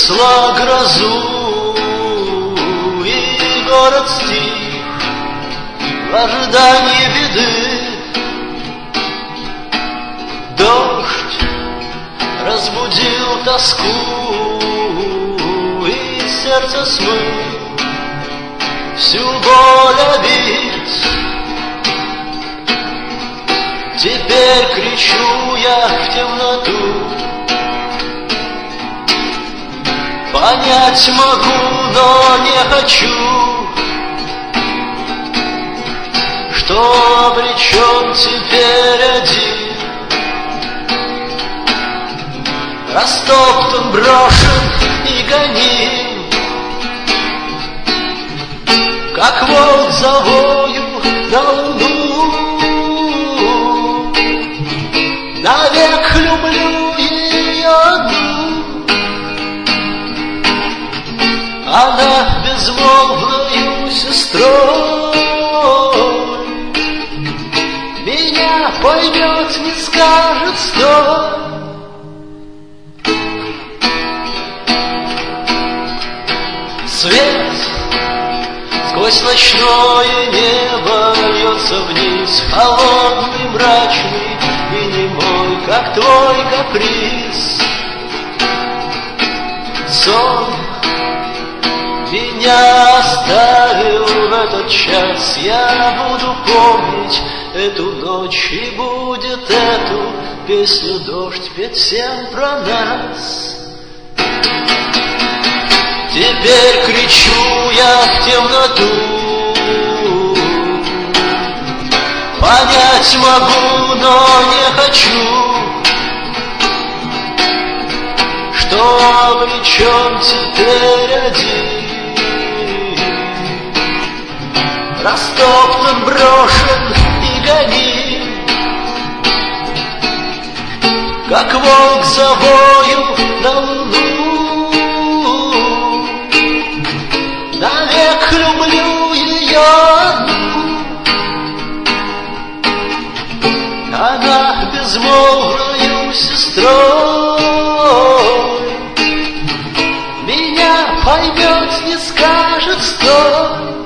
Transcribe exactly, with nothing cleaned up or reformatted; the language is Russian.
принесла грозу, и город стих в ожидании беды. Дождь разбудил тоску, и сердце смыл всю боль обид. Теперь кричу я в темноту, понять могу, но не хочу, что обречен теперь один, растоптан, брошен и гоним, как волк за вою на луну. Навек люблю ее одну, она безмолвною сестрой меня поймет, не скажет стой. Свет сквозь ночное небо льется вниз, холодный, мрачный и немой, как твой каприз. Сон меня оставил в этот час, я буду помнить эту ночь, и будет эту песню дождь петь всем про нас. Теперь кричу я в темноту, понять могу, но не хочу, что обречен теперь один, растоптан, брошен и гоним, как волк за вою на луну. Навек люблю ее одну, она безмолвною сестрой меня поймет, не скажет стой.